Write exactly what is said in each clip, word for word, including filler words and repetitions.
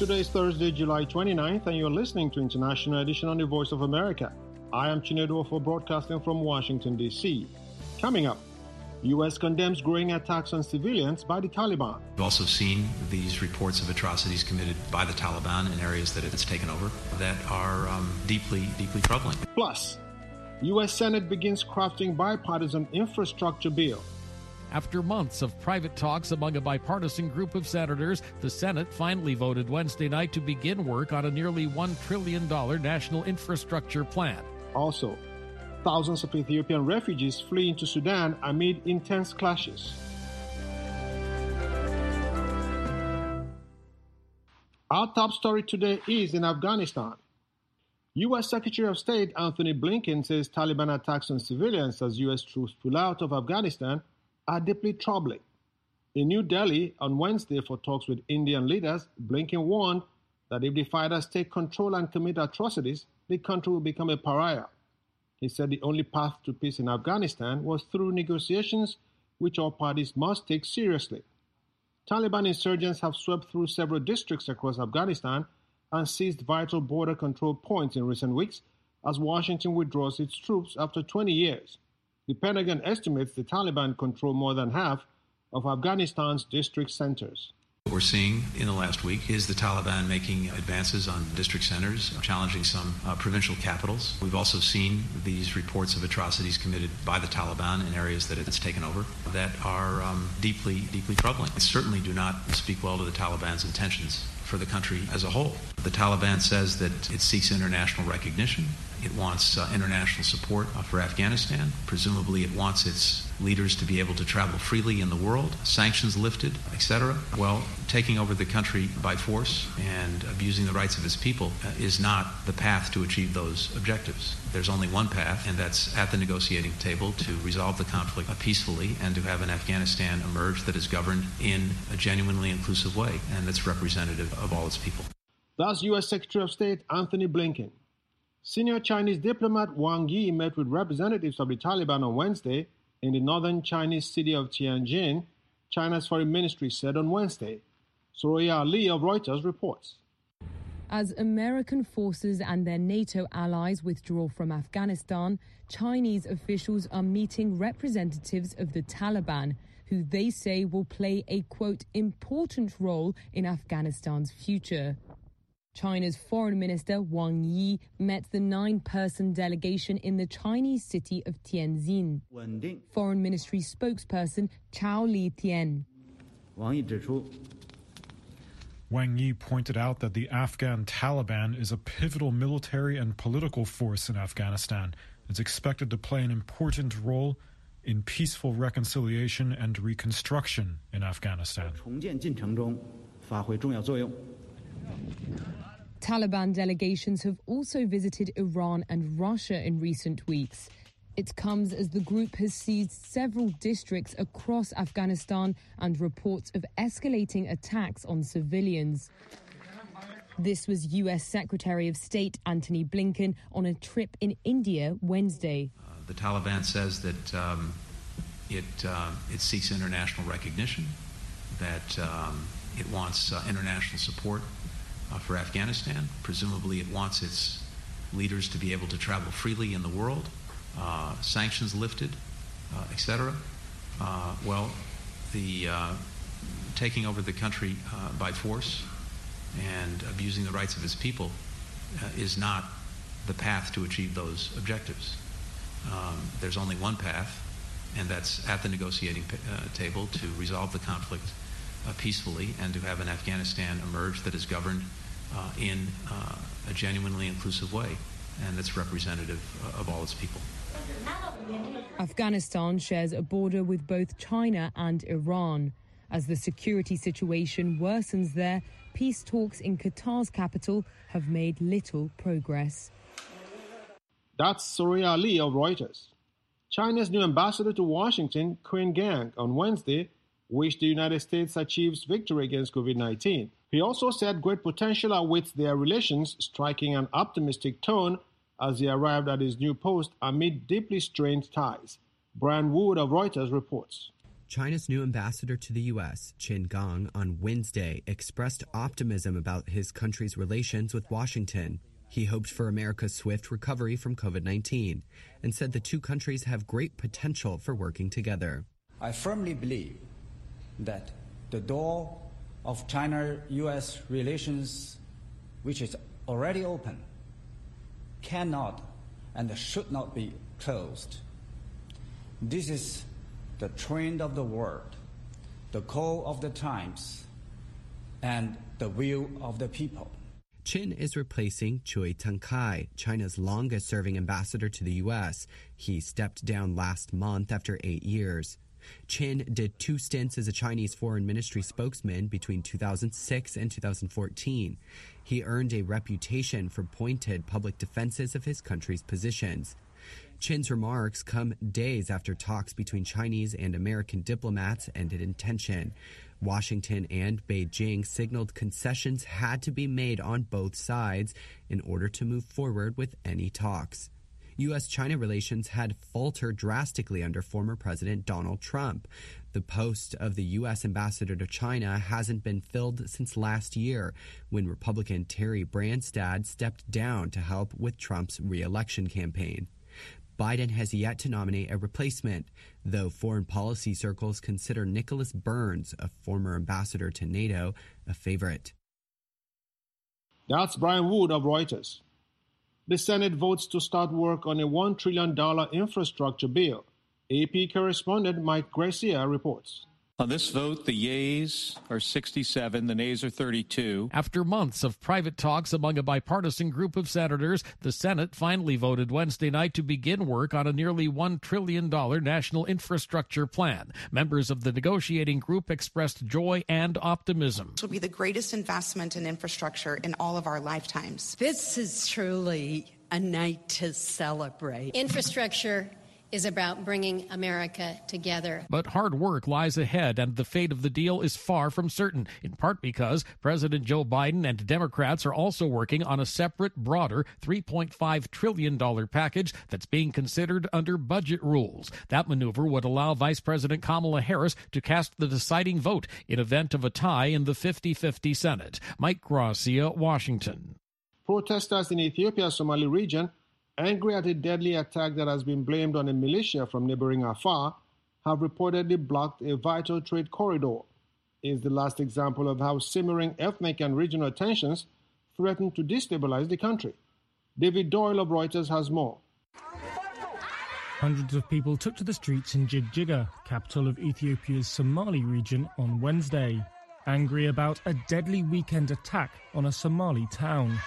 Today is Thursday, July twenty-ninth, and you're listening to International Edition on the Voice of America. I am Chinedu for broadcasting from Washington, D C. Coming up, U S condemns growing attacks on civilians by the Taliban. We've also seen these reports of atrocities committed by the Taliban in areas that it's taken over that are um, deeply, deeply troubling. Plus, U S Senate begins crafting bipartisan infrastructure bill. After months of private talks among a bipartisan group of senators, the Senate finally voted Wednesday night to begin work on a nearly one trillion dollars national infrastructure plan. Also, thousands of Ethiopian refugees flee into Sudan amid intense clashes. Our top story today is in Afghanistan. U S Secretary of State Anthony Blinken says Taliban attacks on civilians as U S troops pull out of Afghanistan are deeply troubling. In New Delhi on Wednesday for talks with Indian leaders, Blinken warned that if the fighters take control and commit atrocities, the country will become a pariah. He said the only path to peace in Afghanistan was through negotiations, which all parties must take seriously. Taliban insurgents have swept through several districts across Afghanistan and seized vital border control points in recent weeks as Washington withdraws its troops after twenty years. The Pentagon estimates the Taliban control more than half of Afghanistan's district centers. What we're seeing in the last week is the Taliban making advances on district centers, challenging some uh, provincial capitals. We've also seen these reports of atrocities committed by the Taliban in areas that it's taken over that are um, deeply, deeply troubling. They certainly do not speak well to the Taliban's intentions for the country as a whole. The Taliban says that it seeks international recognition. It wants uh, international support uh, for Afghanistan. Presumably it wants its leaders to be able to travel freely in the world, sanctions lifted, et cetera. Well, taking over the country by force and abusing the rights of its people uh, is not the path to achieve those objectives. There's only one path, and that's at the negotiating table to resolve the conflict uh, peacefully and to have an Afghanistan emerge that is governed in a genuinely inclusive way and that's representative of all its people. That's U S Secretary of State Anthony Blinken. Senior Chinese diplomat Wang Yi met with representatives of the Taliban on Wednesday in the northern Chinese city of Tianjin, China's foreign ministry said on Wednesday. Soraya Ali of Reuters reports. As American forces and their NATO allies withdraw from Afghanistan, Chinese officials are meeting representatives of the Taliban, who they say will play a, quote, important role in Afghanistan's future. China's Foreign Minister Wang Yi met the nine-person delegation in the Chinese city of Tianjin. Foreign Ministry spokesperson Chao Li-tian. Wang Yi pointed out that the Afghan Taliban is a pivotal military and political force in Afghanistan. It's expected to play an important role in peaceful reconciliation and reconstruction in Afghanistan. Taliban delegations have also visited Iran and Russia in recent weeks. It comes as the group has seized several districts across Afghanistan and reports of escalating attacks on civilians. This was U S Secretary of State Anthony Blinken on a trip in India Wednesday. Uh, the Taliban says that um, it, uh, it seeks international recognition, that um, it wants uh, international support Uh, for Afghanistan. Presumably it wants its leaders to be able to travel freely in the world, uh, sanctions lifted, uh, et cetera. Uh, well, the uh, taking over the country uh, by force and abusing the rights of its people uh, is not the path to achieve those objectives. Um, there's only one path, and that's at the negotiating uh, table to resolve the conflict Uh, peacefully and to have an Afghanistan emerge that is governed uh, in uh, a genuinely inclusive way and that's representative uh, of all its people. Afghanistan shares a border with both China and Iran. As the security situation worsens there, peace talks in Qatar's capital have made little progress. That's Soraya Ali of Reuters. China's new ambassador to Washington, Qin Gang, on Wednesday wished the United States achieves victory against COVID nineteen. He also said great potential awaits their relations, striking an optimistic tone as he arrived at his new post amid deeply strained ties. Brian Wood of Reuters reports. China's new ambassador to the U S, Qin Gang, on Wednesday expressed optimism about his country's relations with Washington. He hoped for America's swift recovery from COVID nineteen and said the two countries have great potential for working together. I firmly believe that the door of China-U S relations, which is already open, cannot and should not be closed. This is the trend of the world, the call of the times, and the will of the people. Qin is replacing Cui Tengkai, China's longest-serving ambassador to the U S. He stepped down last month after eight years. Qin did two stints as a Chinese foreign ministry spokesman between two thousand six and two thousand fourteen. He earned a reputation for pointed public defenses of his country's positions. Qin's remarks come days after talks between Chinese and American diplomats ended in tension. Washington and Beijing signaled concessions had to be made on both sides in order to move forward with any talks. U S China relations had faltered drastically under former President Donald Trump. The post of the U S ambassador to China hasn't been filled since last year, when Republican Terry Branstad stepped down to help with Trump's re-election campaign. Biden has yet to nominate a replacement, though foreign policy circles consider Nicholas Burns, a former ambassador to NATO, a favorite. That's Brian Wood of Reuters. The Senate votes to start work on a one trillion dollars infrastructure bill. A P correspondent Mike Gracia reports. On this vote, the yeas are sixty-seven, the nays are thirty-two. After months of private talks among a bipartisan group of senators, the Senate finally voted Wednesday night to begin work on a nearly one trillion dollars national infrastructure plan. Members of the negotiating group expressed joy and optimism. This will be the greatest investment in infrastructure in all of our lifetimes. This is truly a night to celebrate. Infrastructure is about bringing America together. But hard work lies ahead, and the fate of the deal is far from certain, in part because President Joe Biden and Democrats are also working on a separate, broader three point five trillion dollars package that's being considered under budget rules. That maneuver would allow Vice President Kamala Harris to cast the deciding vote in event of a tie in the fifty-fifty Senate. Mike Gracia, Washington. Protesters in Ethiopia's Somali region, angry at a deadly attack that has been blamed on a militia from neighboring Afar, have reportedly blocked a vital trade corridor. It is the last example of how simmering ethnic and regional tensions threaten to destabilize the country. David Doyle of Reuters has more. Hundreds of people took to the streets in Jigjiga, capital of Ethiopia's Somali region, on Wednesday, angry about a deadly weekend attack on a Somali town.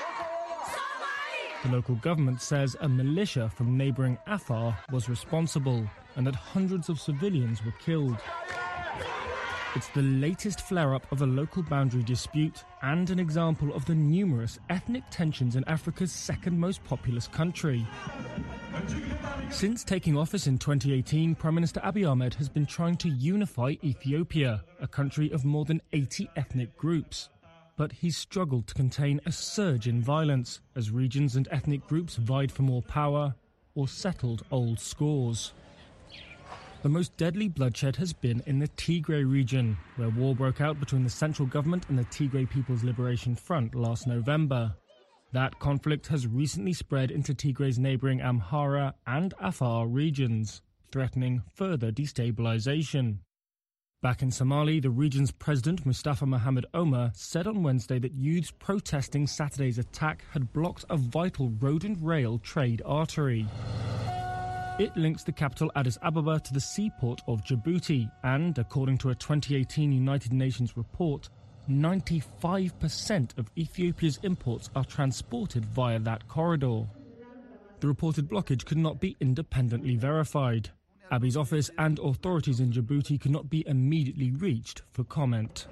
The local government says a militia from neighbouring Afar was responsible and that hundreds of civilians were killed. It's the latest flare-up of a local boundary dispute and an example of the numerous ethnic tensions in Africa's second most populous country. Since taking office in twenty eighteen, Prime Minister Abiy Ahmed has been trying to unify Ethiopia, a country of more than eighty ethnic groups. But he's struggled to contain a surge in violence as regions and ethnic groups vied for more power or settled old scores. The most deadly bloodshed has been in the Tigray region, where war broke out between the central government and the Tigray People's Liberation Front last November. That conflict has recently spread into Tigray's neighbouring Amhara and Afar regions, threatening further destabilisation. Back in Somali, the region's president, Mustafa Mohamed Omar, said on Wednesday that youths protesting Saturday's attack had blocked a vital road and rail trade artery. It links the capital Addis Ababa to the seaport of Djibouti, and according to a twenty eighteen United Nations report, ninety-five percent of Ethiopia's imports are transported via that corridor. The reported blockage could not be independently verified. Abiy's office and authorities in Djibouti could not be immediately reached for comment.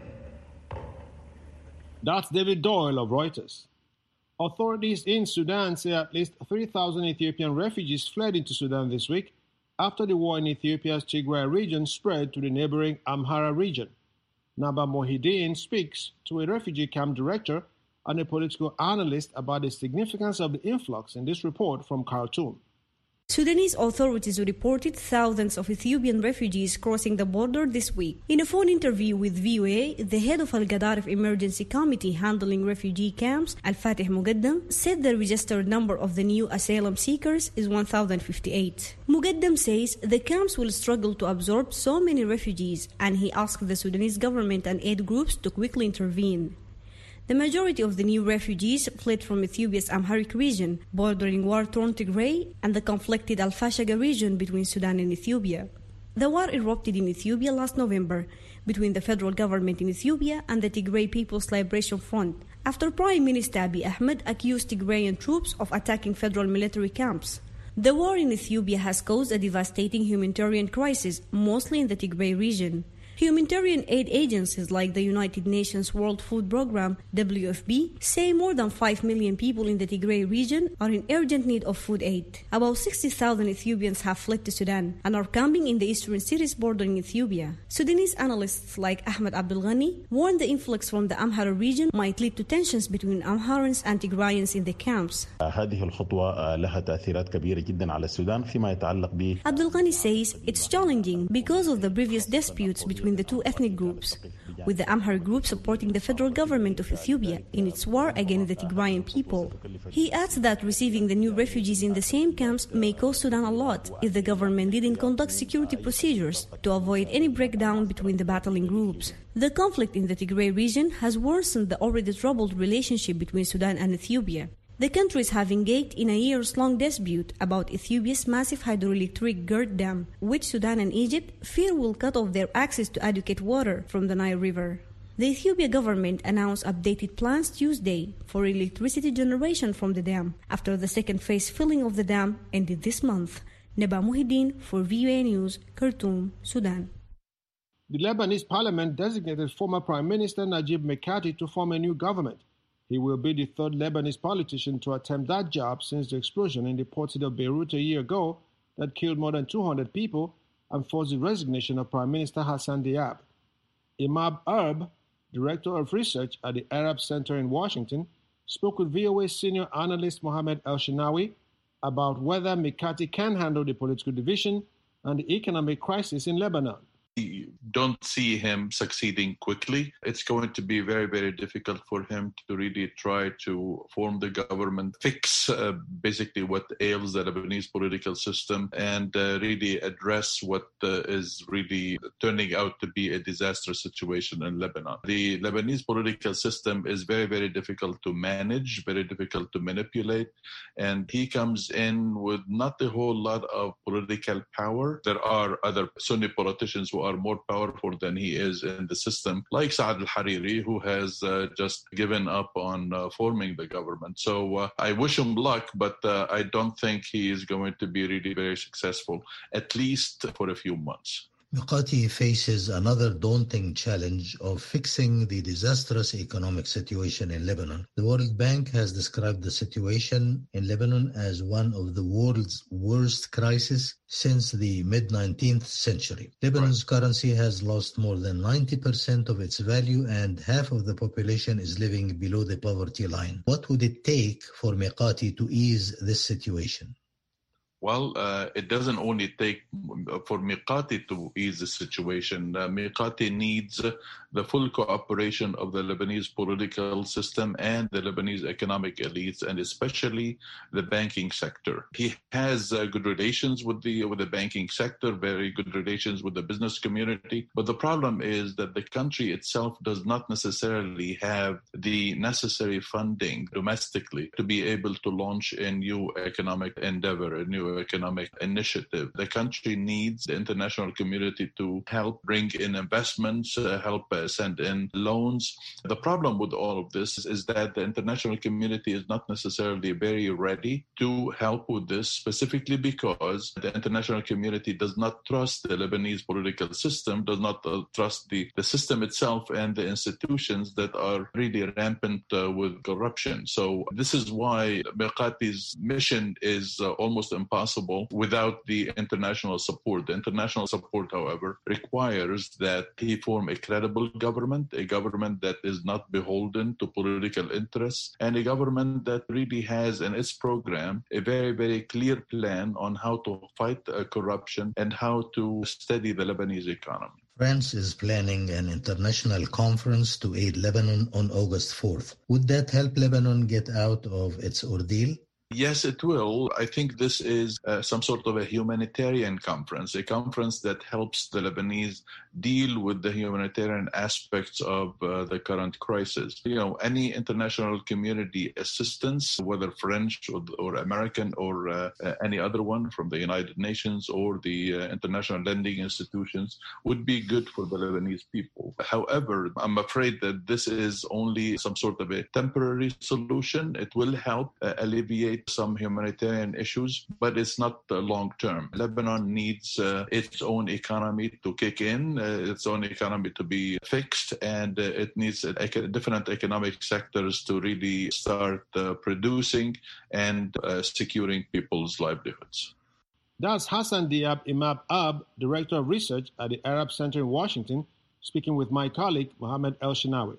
That's David Doyle of Reuters. Authorities in Sudan say at least three thousand Ethiopian refugees fled into Sudan this week after the war in Ethiopia's Tigray region spread to the neighboring Amhara region. Naba Mohideen speaks to a refugee camp director and a political analyst about the significance of the influx in this report from Khartoum. Sudanese authorities reported thousands of Ethiopian refugees crossing the border this week. In a phone interview with V O A, the head of Al-Gadaref Emergency Committee handling refugee camps, Al-Fatih Mugaddam, said the registered number of the new asylum seekers is one thousand fifty-eight. Mugaddam says the camps will struggle to absorb so many refugees, and he asked the Sudanese government and aid groups to quickly intervene. The majority of the new refugees fled from Ethiopia's Amharic region, bordering war-torn Tigray, and the conflicted Al-Fashaga region between Sudan and Ethiopia. The war erupted in Ethiopia last November between the federal government in Ethiopia and the Tigray People's Liberation Front, after Prime Minister Abiy Ahmed accused Tigrayan troops of attacking federal military camps. The war in Ethiopia has caused a devastating humanitarian crisis, mostly in the Tigray region. Humanitarian aid agencies like the United Nations World Food Programme, W F P, say more than five million people in the Tigray region are in urgent need of food aid. About sixty thousand Ethiopians have fled to Sudan and are camping in the eastern cities bordering Ethiopia. Sudanese analysts like Ahmed Abdul Ghani warn the influx from the Amhara region might lead to tensions between Amharans and Tigrayans in the camps. هذه الخطوة لها تأثيرات كبيرة جدا على السودان فيما يتعلق ب Abdul Ghani says it's challenging because of the previous disputes between between the two ethnic groups, with the Amharic group supporting the federal government of Ethiopia in its war against the Tigrayan people. He adds that receiving the new refugees in the same camps may cost Sudan a lot if the government didn't conduct security procedures to avoid any breakdown between the battling groups. The conflict in the Tigray region has worsened the already troubled relationship between Sudan and Ethiopia. The countries have engaged in a years-long dispute about Ethiopia's massive hydroelectric Gerd Dam, which Sudan and Egypt fear will cut off their access to adequate water from the Nile River. The Ethiopia government announced updated plans Tuesday for electricity generation from the dam after the second phase filling of the dam ended this month. Neba Muhyiddin for V O A News, Khartoum, Sudan. The Lebanese parliament designated former Prime Minister Najib Mikati to form a new government. He will be the third Lebanese politician to attempt that job since the explosion in the port city of Beirut a year ago that killed more than two hundred people and forced the resignation of Prime Minister Hassan Diab. Imad Erb, Director of Research at the Arab Center in Washington, spoke with V O A senior analyst Mohammed El-Shinawi about whether Mikati can handle the political division and the economic crisis in Lebanon. We don't see him succeeding quickly. It's going to be very, very difficult for him to really try to form the government, fix uh, basically what ails the Lebanese political system, and uh, really address what uh, is really turning out to be a disastrous situation in Lebanon. The Lebanese political system is very, very difficult to manage, very difficult to manipulate, and he comes in with not a whole lot of political power. There are other Sunni politicians who are more powerful than he is in the system, like Saad al-Hariri, who has uh, just given up on uh, forming the government. So uh, I wish him luck, but uh, I don't think he is going to be really very successful, at least for a few months. Mikati faces another daunting challenge of fixing the disastrous economic situation in Lebanon. The World Bank has described the situation in Lebanon as one of the world's worst crises since the mid-nineteenth century. Lebanon's right. currency has lost more than ninety percent of its value and half of the population is living below the poverty line. What would it take for Mikati to ease this situation? Well, uh, it doesn't only take for Mikati to ease the situation. Uh, Mikati needs uh, the full cooperation of the Lebanese political system and the Lebanese economic elites, and especially the banking sector. He has uh, good relations with the with the banking sector, very good relations with the business community. But the problem is that the country itself does not necessarily have the necessary funding domestically to be able to launch a new economic endeavor, a new economic initiative. The country needs the international community to help bring in investments, uh, help uh, send in loans. The problem with all of this is, is that the international community is not necessarily very ready to help with this, specifically because the international community does not trust the Lebanese political system, does not uh, trust the, the system itself and the institutions that are really rampant uh, with corruption. So this is why Mikati's mission is uh, almost impossible. possible without the international support. The international support, however, requires that he form a credible government, a government that is not beholden to political interests, and a government that really has in its program a very, very clear plan on how to fight uh, corruption and how to steady the Lebanese economy. France is planning an international conference to aid Lebanon on August fourth. Would that help Lebanon get out of its ordeal? Yes, it will. I think this is uh, some sort of a humanitarian conference, a conference that helps the Lebanese deal with the humanitarian aspects of uh, the current crisis. You know, any international community assistance, whether French or, or American or uh, uh, any other one from the United Nations or the uh, international lending institutions, would be good for the Lebanese people. However, I'm afraid that this is only some sort of a temporary solution. It will help uh, alleviate some humanitarian issues, but it's not uh, long-term. Lebanon needs uh, its own economy to kick in, uh, its own economy to be fixed, and uh, it needs uh, different economic sectors to really start uh, producing and uh, securing people's livelihoods. That's Hassan Diab Imab Ab, Director of Research at the Arab Center in Washington, speaking with my colleague, Mohammed El-Shinawi.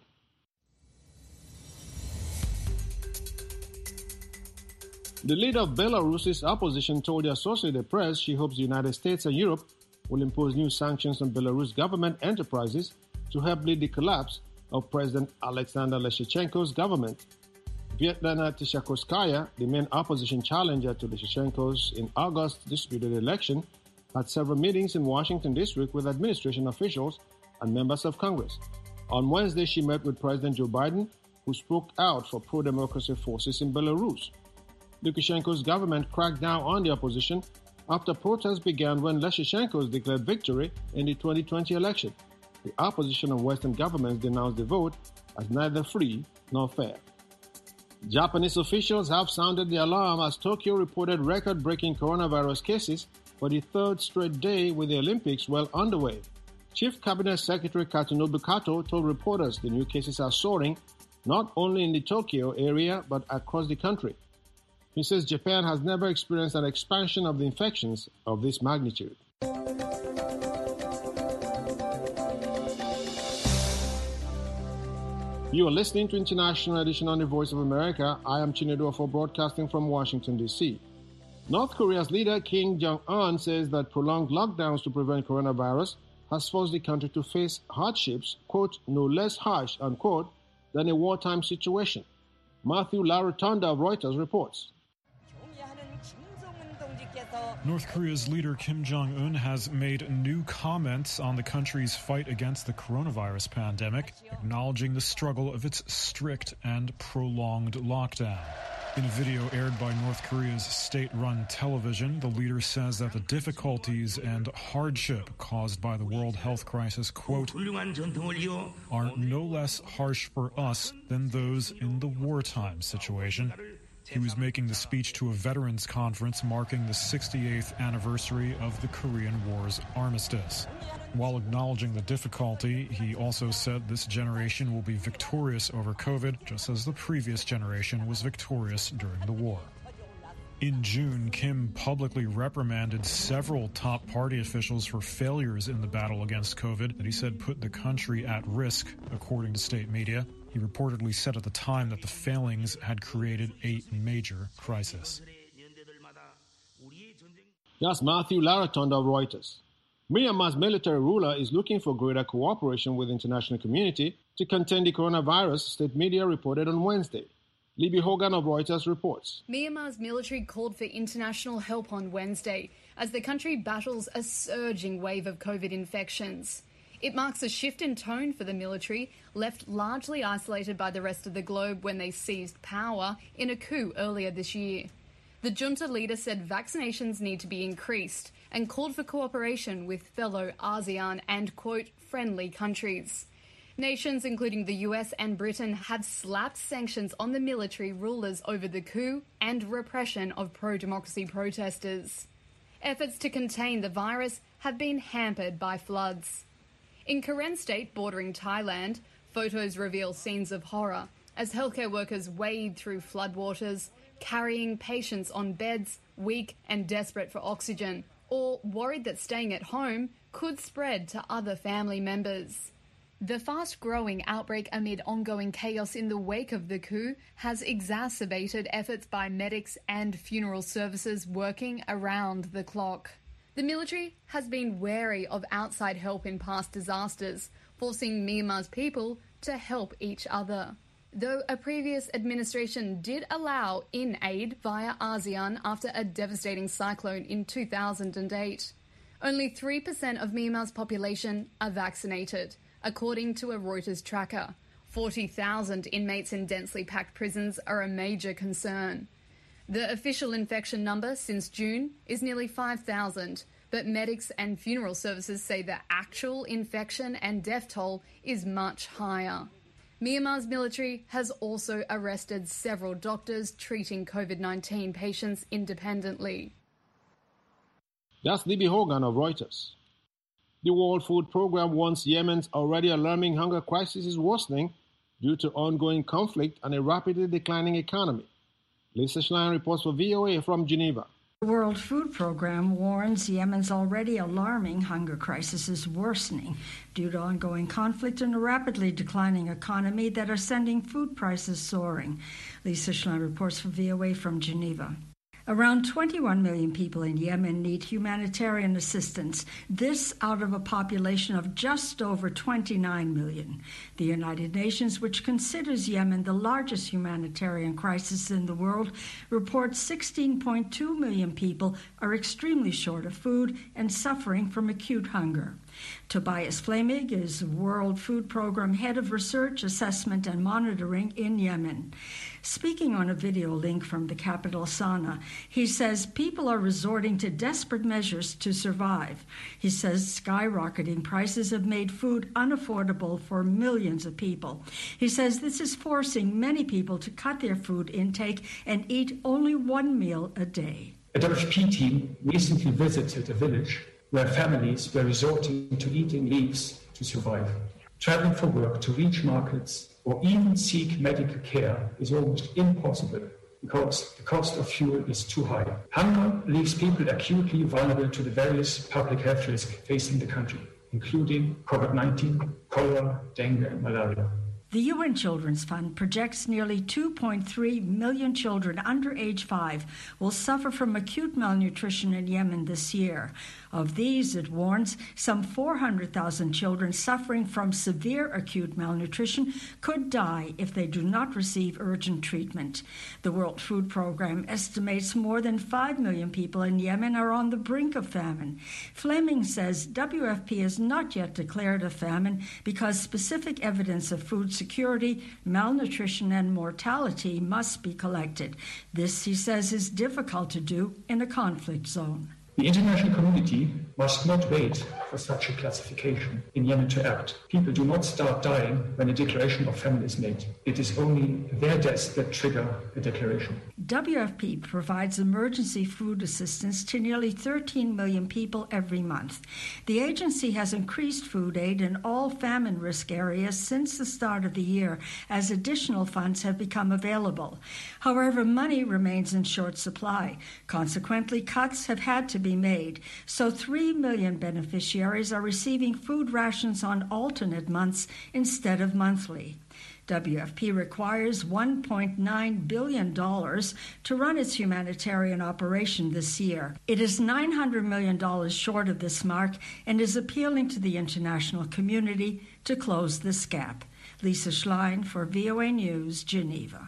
The leader of Belarus's opposition told the Associated Press she hopes the United States and Europe will impose new sanctions on Belarus government enterprises to help lead the collapse of President Alexander Lukashenko's government. Svetlana Tikhanovskaya, the main opposition challenger to Lukashenko's in August disputed election, had several meetings in Washington this week with administration officials and members of Congress. On Wednesday, she met with President Joe Biden, who spoke out for pro-democracy forces in Belarus. Lukashenko's government cracked down on the opposition after protests began when Lukashenko declared victory in the twenty twenty election. The opposition and Western governments denounced the vote as neither free nor fair. Japanese officials have sounded the alarm as Tokyo reported record-breaking coronavirus cases for the third straight day with the Olympics well underway. Chief Cabinet Secretary Katsunobu Kato told reporters the new cases are soaring not only in the Tokyo area but across the country. He says Japan has never experienced an expansion of the infections of this magnitude. You are listening to International Edition on the Voice of America. I am Chinedu Afo, broadcasting from Washington, D C. North Korea's leader Kim Jong-un says that prolonged lockdowns to prevent coronavirus has forced the country to face hardships, quote, no less harsh, unquote, than a wartime situation. Matthew Larotonda of Reuters reports. North Korea's leader Kim Jong-un has made new comments on the country's fight against the coronavirus pandemic, acknowledging the struggle of its strict and prolonged lockdown. In a video aired by North Korea's state-run television, the leader says that the difficulties and hardship caused by the world health crisis, quote, are no less harsh for us than those in the wartime situation. He was making the speech to a veterans conference marking the sixty-eighth anniversary of the Korean War's armistice. While acknowledging the difficulty, he also said this generation will be victorious over COVID, just as the previous generation was victorious during the war. In June, Kim publicly reprimanded several top party officials for failures in the battle against COVID that he said put the country at risk, according to state media. He reportedly said at the time that the failings had created a major crisis. That's Matthew Larotonda of Reuters. Myanmar's military ruler is looking for greater cooperation with the international community to contain the coronavirus, state media reported on Wednesday. Libby Hogan of Reuters reports. Myanmar's military called for international help on Wednesday as the country battles a surging wave of COVID infections. It marks a shift in tone for the military, left largely isolated by the rest of the globe when they seized power in a coup earlier this year. The junta leader said vaccinations need to be increased and called for cooperation with fellow ASEAN and, quote, friendly countries. Nations, including the U S and Britain, have slapped sanctions on the military rulers over the coup and repression of pro-democracy protesters. Efforts to contain the virus have been hampered by floods. In Karen State, bordering Thailand, photos reveal scenes of horror as healthcare workers wade through floodwaters, carrying patients on beds, weak and desperate for oxygen, or worried that staying at home could spread to other family members. The fast-growing outbreak amid ongoing chaos in the wake of the coup has exacerbated efforts by medics and funeral services working around the clock. The military has been wary of outside help in past disasters, forcing Myanmar's people to help each other. Though a previous administration did allow in aid via ASEAN after a devastating cyclone in two thousand eight, only three percent of Myanmar's population are vaccinated, according to a Reuters tracker. forty thousand inmates in densely packed prisons are a major concern. The official infection number since June is nearly five thousand, but medics and funeral services say the actual infection and death toll is much higher. Myanmar's military has also arrested several doctors treating COVID nineteen patients independently. That's Libby Hogan of Reuters. The World Food Programme warns Yemen's already alarming hunger crisis is worsening due to ongoing conflict and a rapidly declining economy. Lisa Schlein reports for V O A from Geneva. The World Food Programme warns Yemen's already alarming hunger crisis is worsening due to ongoing conflict and a rapidly declining economy that are sending food prices soaring. Lisa Schlein reports for V O A from Geneva. Around twenty-one million people in Yemen need humanitarian assistance, this out of a population of just over twenty-nine million. The United Nations, which considers Yemen the largest humanitarian crisis in the world, reports sixteen point two million people are extremely short of food and suffering from acute hunger. Tobias Flamig is World Food Programme Head of Research, Assessment and Monitoring in Yemen. Speaking on a video link from the capital Sana'a, he says people are resorting to desperate measures to survive. He says skyrocketing prices have made food unaffordable for millions of people. He says this is forcing many people to cut their food intake and eat only one meal a day. A W F P team recently visited a village where families were resorting to eating leaves to survive. Traveling for work to reach markets or even seek medical care is almost impossible because the cost of fuel is too high. Hunger leaves people acutely vulnerable to the various public health risks facing the country, including COVID nineteen, cholera, dengue, and malaria. The U N Children's Fund projects nearly two point three million children under age five will suffer from acute malnutrition in Yemen this year. Of these, it warns, some four hundred thousand children suffering from severe acute malnutrition could die if they do not receive urgent treatment. The World Food Programme estimates more than five million people in Yemen are on the brink of famine. Fleming says W F P has not yet declared a famine because specific evidence of food security Security, malnutrition, and mortality must be collected. This, he says, is difficult to do in a conflict zone. The international community must not wait for such a classification in Yemen to act. People do not start dying when a declaration of famine is made. It is only their deaths that trigger a declaration. W F P provides emergency food assistance to nearly thirteen million people every month. The agency has increased food aid in all famine risk areas since the start of the year as additional funds have become available. However, money remains in short supply. Consequently, cuts have had to be made, so three million beneficiaries are receiving food rations on alternate months instead of monthly. W F P requires one point nine billion dollars to run its humanitarian operation this year. It is nine hundred million dollars short of this mark and is appealing to the international community to close this gap. Lisa Schlein for V O A News, Geneva.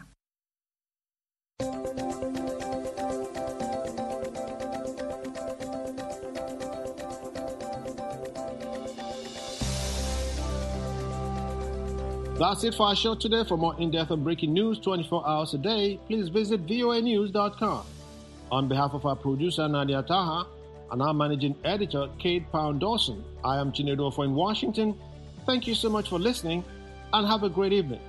That's it for our show today. For more in-depth and breaking news twenty-four hours a day, please visit V O A news dot com. On behalf of our producer, Nadia Taha, and our managing editor, Kate Pound-Dawson, I am Chinedu Ofo in Washington. Thank you so much for listening, and have a great evening.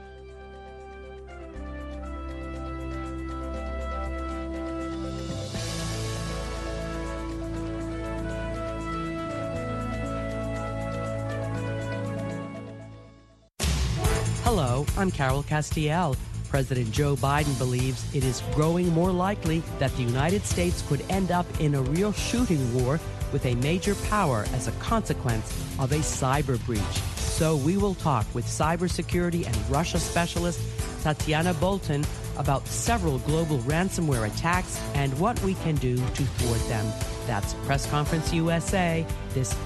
Hello, I'm Carol Castiel. President Joe Biden believes it is growing more likely that the United States could end up in a real shooting war with a major power as a consequence of a cyber breach. So we will talk with cybersecurity and Russia specialist Tatiana Bolton about several global ransomware attacks and what we can do to thwart them. That's Press Conference U S A this